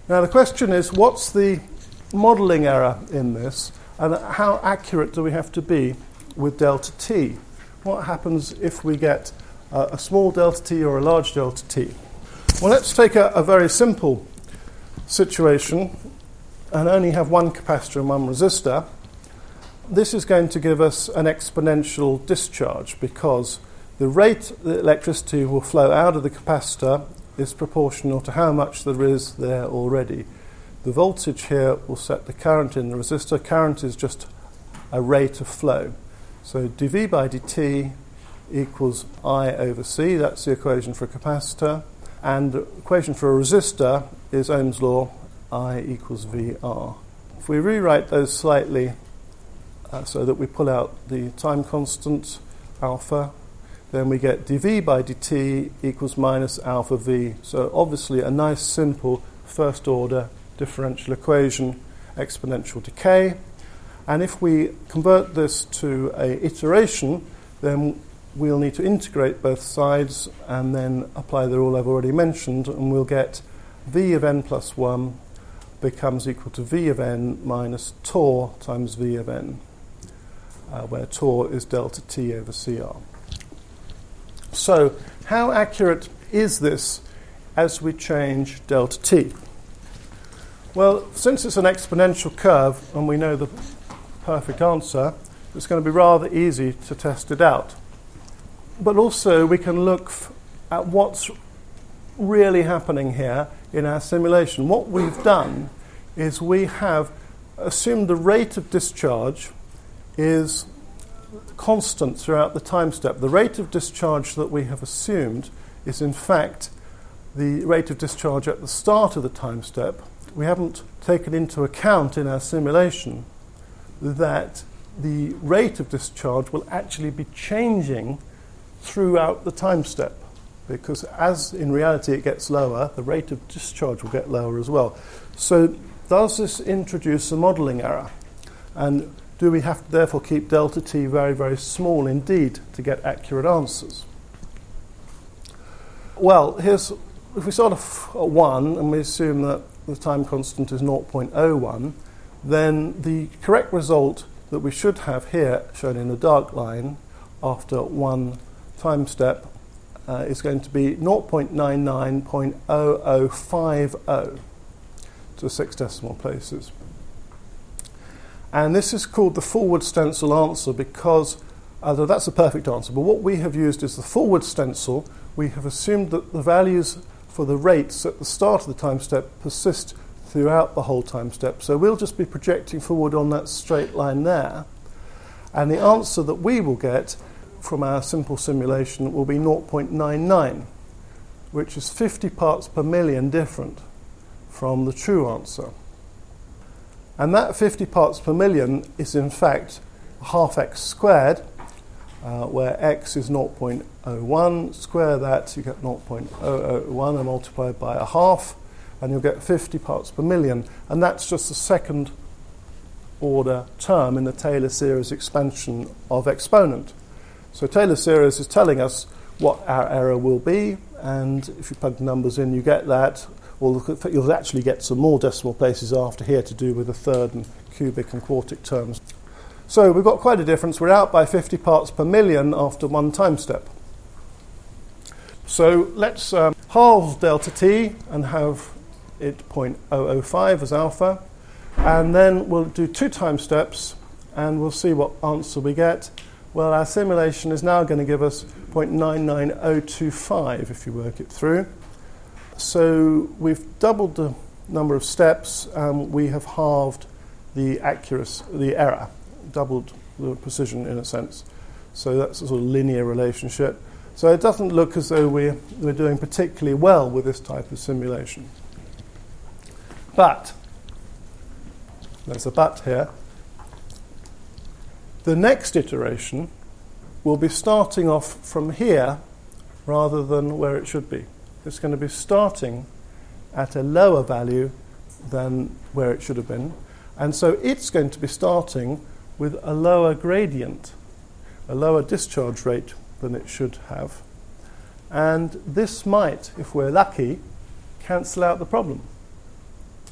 Now the question is, what's the modelling error in this, and how accurate do we have to be with delta t? What happens if we get a small delta t or a large delta t? Well, let's take a very simple situation and only have one capacitor and one resistor. This is going to give us an exponential discharge because the rate that electricity will flow out of the capacitor is proportional to how much there is there already. The voltage here will set the current in the resistor. Current is just a rate of flow. So dV by dt equals I over C. That's the equation for a capacitor. And the equation for a resistor is Ohm's law, I equals VR. If we rewrite those slightly so that we pull out the time constant, alpha, then we get dV by dt equals minus alpha v. So obviously a nice simple first order differential equation, exponential decay. And if we convert this to an iteration, then we'll need to integrate both sides and then apply the rule I've already mentioned, and we'll get v of n plus 1 becomes equal to v of n minus tau times v of n, where tau is delta t over CR. So how accurate is this as we change delta t? Well, since it's an exponential curve and we know the perfect answer, it's going to be rather easy to test it out. But also we can look at what's really happening here in our simulation. What we've done is we have assumed the rate of discharge is constant throughout the time step. The rate of discharge that we have assumed is in fact the rate of discharge at the start of the time step. We haven't taken into account in our simulation that the rate of discharge will actually be changing throughout the time step, because as in reality it gets lower, the rate of discharge will get lower as well. So does this introduce a modelling error? And do we have to therefore keep delta t very, very small indeed to get accurate answers? Well, if we start off at 1 and we assume that the time constant is 0.01, then the correct result that we should have here, shown in the dark line, after one time step, is going to be 0.99.0050 to 6 decimal places. And this is called the forward stencil answer because, although that's a perfect answer, but what we have used is the forward stencil. We have assumed that the values for the rates at the start of the time step persist throughout the whole time step. So we'll just be projecting forward on that straight line there. And the answer that we will get from our simple simulation will be 0.99, which is 50 parts per million different from the true answer. And that 50 parts per million is in fact half x squared, where x is 0.01. Square that, you get 0.001 and multiply by a half, and you'll get 50 parts per million. And that's just the second order term in the Taylor series expansion of exponent. So Taylor series is telling us what our error will be, and if you plug the numbers in, you get that. Or you'll actually get some more decimal places after here to do with the third and cubic and quartic terms. So we've got quite a difference. We're out by 50 parts per million after one time step. So let's halve delta t and have it 0.005 as alpha. And then we'll do 2 time steps and we'll see what answer we get. Well, our simulation is now going to give us 0.99025 if you work it through. So we've doubled the number of steps, we have halved the accuracy, the error, doubled the precision in a sense. So that's a sort of linear relationship. So it doesn't look as though we're doing particularly well with this type of simulation. But, there's a but here, the next iteration will be starting off from here rather than where it should be. It's going to be starting at a lower value than where it should have been. And so it's going to be starting with a lower gradient, a lower discharge rate than it should have. And this might, if we're lucky, cancel out the problem.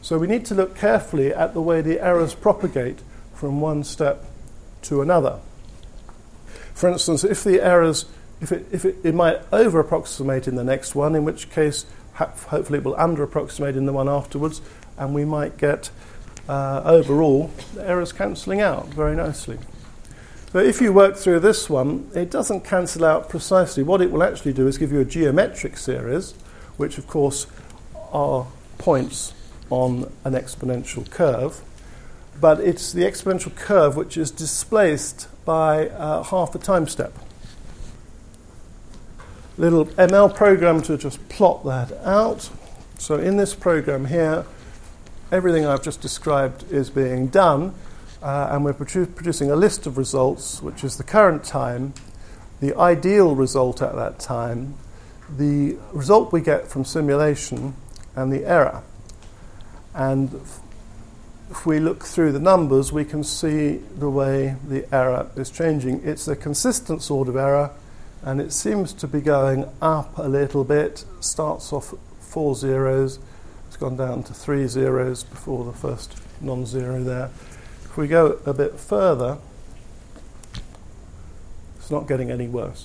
So we need to look carefully at the way the errors propagate from one step to another. For instance, if the errors, it might over-approximate in the next one, in which case hopefully it will under-approximate in the one afterwards, and we might get overall the errors cancelling out very nicely. So if you work through this one, it doesn't cancel out precisely. What it will actually do is give you a geometric series, which of course are points on an exponential curve, but it's the exponential curve which is displaced by half a time step. Little ML program to just plot that out. So in this program here, everything I've just described is being done, and we're producing a list of results, which is the current time, the ideal result at that time, the result we get from simulation, and the error. And if we look through the numbers, we can see the way the error is changing. It's a consistent sort of error, and it seems to be going up a little bit. Starts off 4 zeros, it's gone down to 3 zeros before the first non-zero there. If we go a bit further, it's not getting any worse.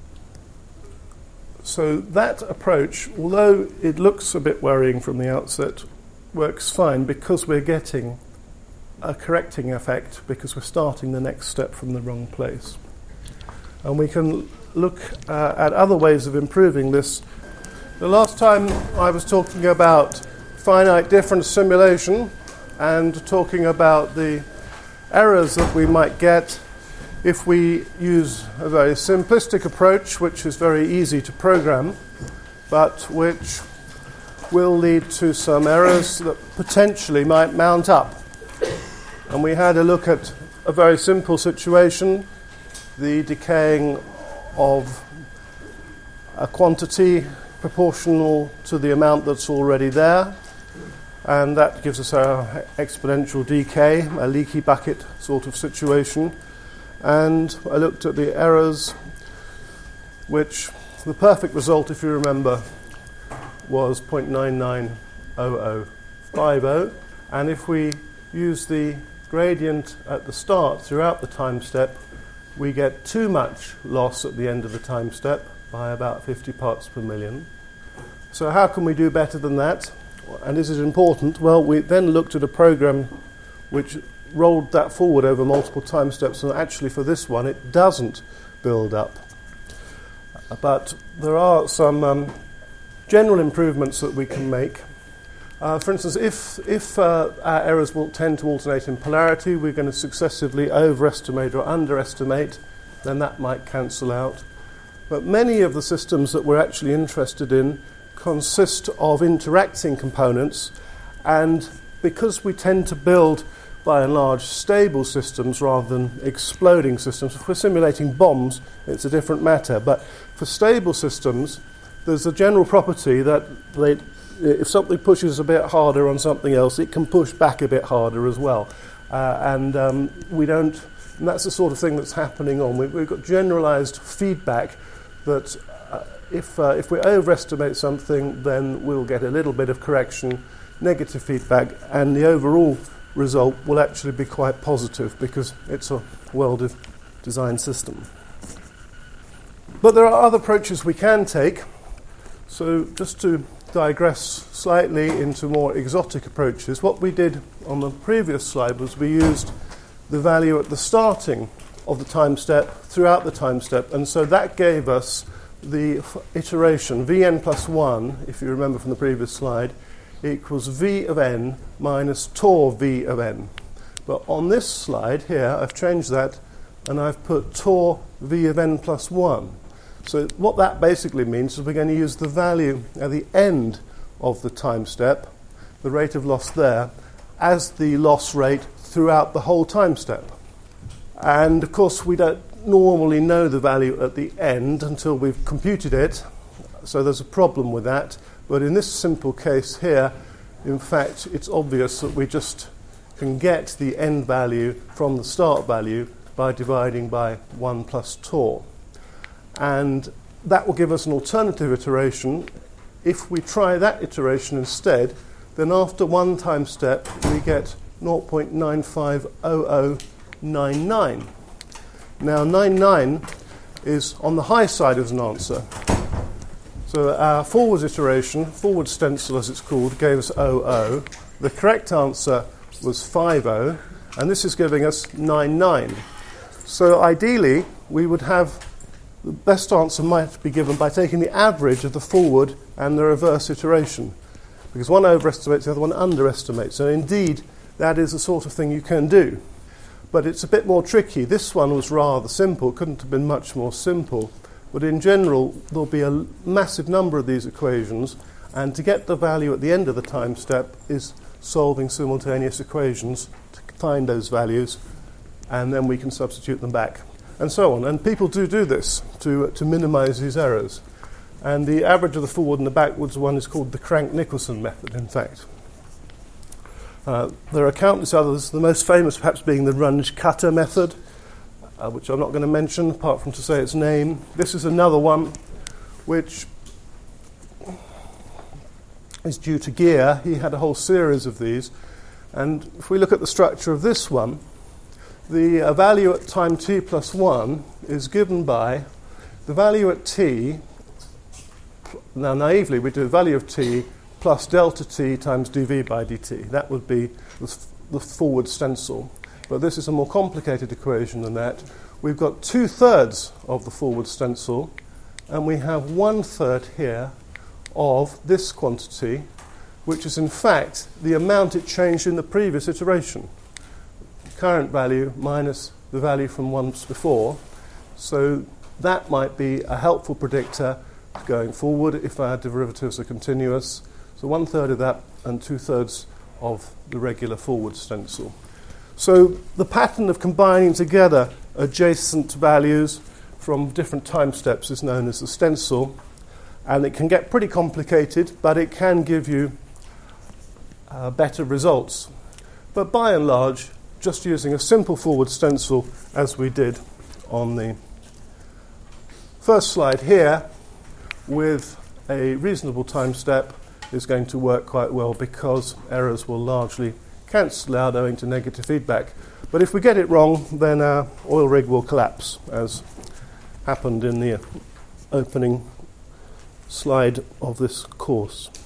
So that approach, although it looks a bit worrying from the outset, works fine because we're getting a correcting effect because we're starting the next step from the wrong place. And we can look at other ways of improving this. The last time I was talking about finite difference simulation and talking about the errors that we might get if we use a very simplistic approach, which is very easy to program, but which will lead to some errors that potentially might mount up. And we had a look at a very simple situation, the decaying of a quantity proportional to the amount that's already there, and that gives us our exponential decay, a leaky bucket sort of situation. And I looked at the errors, which the perfect result, if you remember, was 0.990050. And if we use the gradient at the start throughout the time step, we get too much loss at the end of the time step by about 50 parts per million. So how can we do better than that? And is it important? Well, we then looked at a program which rolled that forward over multiple time steps, and actually for this one it doesn't build up. But there are some general improvements that we can make. For instance, if our errors will tend to alternate in polarity, we're going to successively overestimate or underestimate, then that might cancel out. But many of the systems that we're actually interested in consist of interacting components, and because we tend to build by and large stable systems rather than exploding systems. If we're simulating bombs, it's a different matter. But for stable systems, there's a general property that if something pushes a bit harder on something else, it can push back a bit harder as well. And that's the sort of thing that's happening on. We've got generalized feedback that if we overestimate something, then we'll get a little bit of correction, negative feedback, and the overall result will actually be quite positive because it's a well-designed system. But there are other approaches we can take. So just to digress slightly into more exotic approaches, what we did on the previous slide was we used the value at the starting of the time step throughout the time step, and so that gave us the iteration Vn plus 1, if you remember from the previous slide, equals V of n minus tau V of n. But on this slide here, I've changed that and I've put tau V of n plus 1. So what that basically means is we're going to use the value at the end of the time step, the rate of loss there, as the loss rate throughout the whole time step. And of course we don't normally know the value at the end until we've computed it, so there's a problem with that. But in this simple case here, in fact, it's obvious that we just can get the end value from the start value by dividing by 1 plus tau. And that will give us an alternative iteration. If we try that iteration instead, then after one time step we get 0.950099. Now 99 is on the high side as an answer. So our forward iteration, forward stencil as it's called, gave us 00. The correct answer was 50, and this is giving us 99. So ideally, we would have the best answer might be given by taking the average of the forward and the reverse iteration, because one overestimates, the other one underestimates. And indeed, that is the sort of thing you can do. But it's a bit more tricky. This one was rather simple, couldn't have been much more simple. But in general, there'll be a massive number of these equations, and to get the value at the end of the time step is solving simultaneous equations to find those values, and then we can substitute them back, and so on. And people do this to minimize these errors. And the average of the forward and the backwards one is called the Crank-Nicholson method, in fact. There are countless others, the most famous perhaps being the Runge-Kutta method, which I'm not going to mention apart from to say its name. This is another one which is due to Gear. He had a whole series of these. And if we look at the structure of this one, the value at time t plus 1 is given by the value at t. Now, naively, we do the value of t plus delta t times dv by dt. That would be the forward stencil. But this is a more complicated equation than that. We've got 2/3 of the forward stencil, and we have 1/3 here of this quantity, which is in fact the amount it changed in the previous iteration. Current value minus the value from once before. So that might be a helpful predictor going forward if our derivatives are continuous. So 1/3 of that and 2/3 of the regular forward stencil. So the pattern of combining together adjacent values from different time steps is known as the stencil, and it can get pretty complicated, but it can give you better results. But by and large, just using a simple forward stencil as we did on the first slide here with a reasonable time step is going to work quite well, because errors will largely cancel out owing to negative feedback. But if we get it wrong, then our oil rig will collapse, as happened in the opening slide of this course.